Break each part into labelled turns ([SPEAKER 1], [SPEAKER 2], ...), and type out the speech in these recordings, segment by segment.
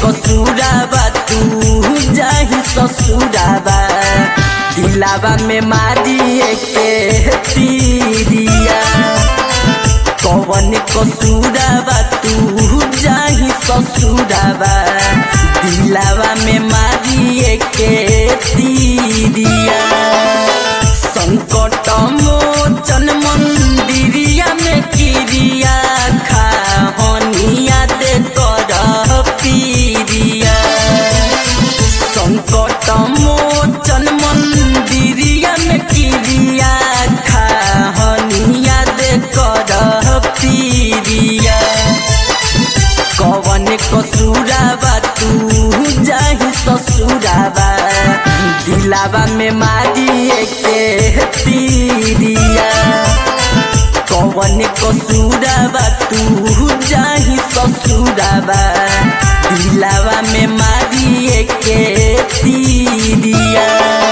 [SPEAKER 1] कसूराबा तू जाही ससुराबा दिलावा में मारिए के तीरिया कौन कसूराबा तू जाही ससुराबा दिलावा में मारिए के तीरिया संकट मोचन मंदिरिया में किरिया खाहनिया दे कर पीरिया संकट मोचन मंदिरिया में किरिया खाहनिया दे कर पीरिया कौन कसूराबा तू जाही ससुराबा दिलावा में मारिए के तीरिया कौन कसूराबा तू जाही ससुराबा दिलावा में मारिए के तीरिया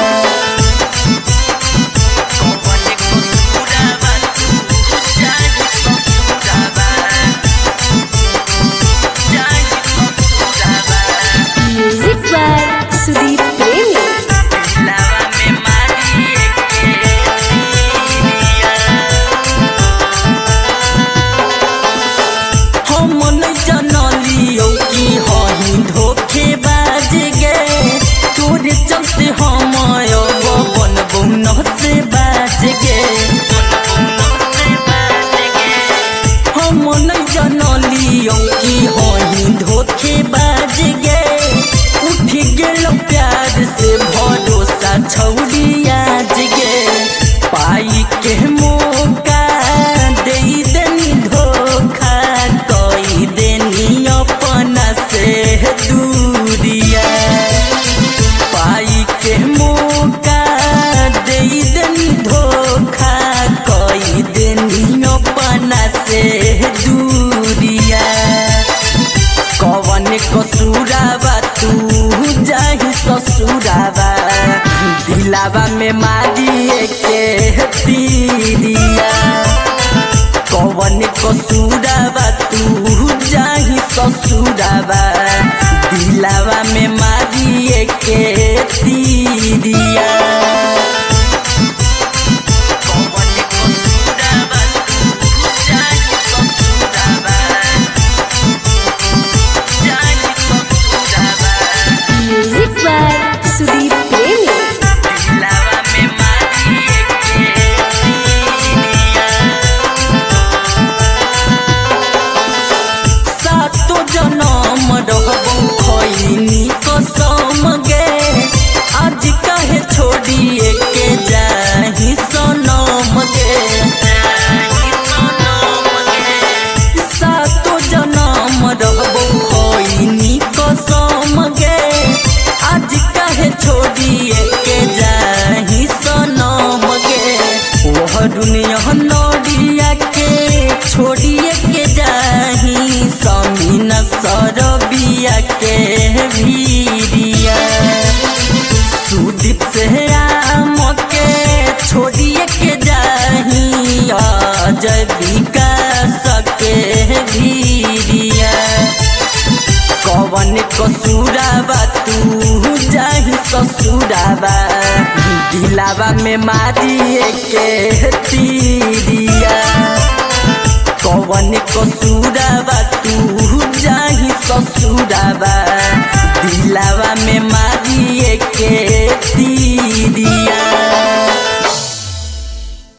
[SPEAKER 1] छौड़िया जगे पाई के मौका दे देनी धोखा कई देनी अपना से दूरिया पाई के मौका दे देनी धोखा कई देनी अपना से दूरिया कौन कसूराबा तू जाही ससुराबा दिलावा में मारिए के तीरिया कौन कसूराबा तू जाही ससुराबा दिलावा में मारिए के तीरिया दुनिया नौड़िया के छोड़िए के जाही समीन सरबिया के भीरिया सुदीप से आम के छोड़िए के जाही अजय विकास के भीरिया कौन कसूराबा तू जाही ससुराबा दिलावा में मारिए के तीरिया कौन कसूराबा